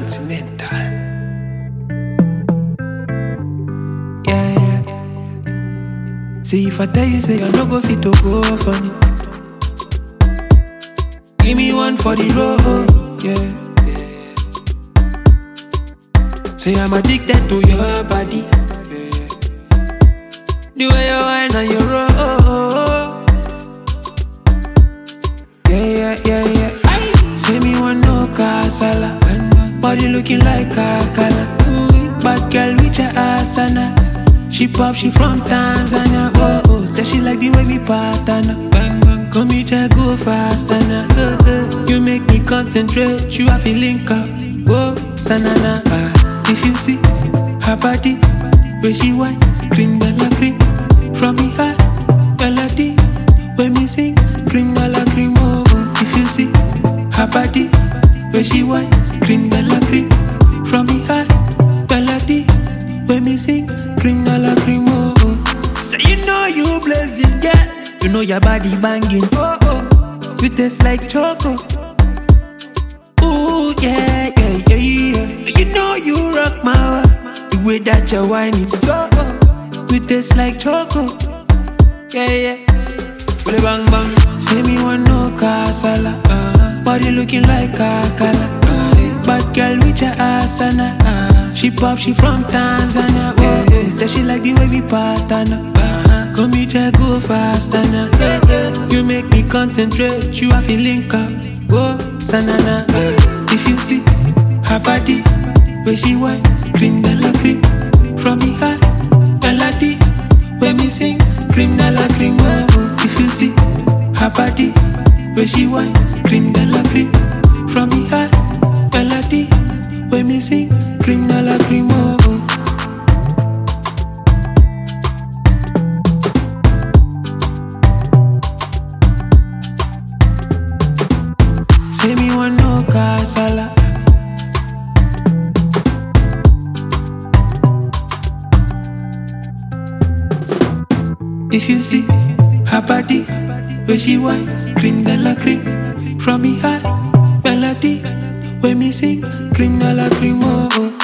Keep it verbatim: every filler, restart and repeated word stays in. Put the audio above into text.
Continental. Yeah, yeah. See if I tell you, say I no go fit to go funny. Give me one for the road, yeah. Say I'm addicted to your body. The way you whine and you roll. Yeah, yeah, yeah, yeah. Aye. Say me want no casala. Body looking like a color. Bad girl with your asana. She pop, she from Tanzania. Whoa, oh. Say she like the way me partner. Bang, bang, come here, just go faster now. Uh, uh. You make me concentrate. You have to link up. Whoa, sanana. Uh. If you see her body, where she whine, cream de la cream. From me heart, melody, when me sing, cream de la cream. Oh, oh. If you see her body, where she whine, cream de la cream. From me heart, melody, when me sing, cream de la cream. Oh, oh. Say you know you blazing, girl. You know your body banging. Oh, oh. You taste like choco. Ooh, yeah, yeah, yeah, yeah. You know you rock my world. The way that you whine it so we taste like choco. Yeah, yeah. Bully bang bang. Say me want no casala. uh, Body looking like a color. uh, Bad girl with your asana. uh, She pop, she from Tanzania. Whoa, yeah. Say she like the way we partner. uh, Come here, just go faster now. Yeah, yeah. You make me concentrate. You have to link up. Whoa, sanana. uh, If you see her body, where she whine, cream de la cream. From me heart, melody, when me sing, cream de la cream. Oh, oh. If you see her body, where she whine, cream de la cream. From me heart, melody, when me sing, cream de la cream. Oh, oh. Say me want no casala. If you see her body, where she whine, cream de la cream. From me heart, melody, when me sing, cream de la cream. Oh, oh.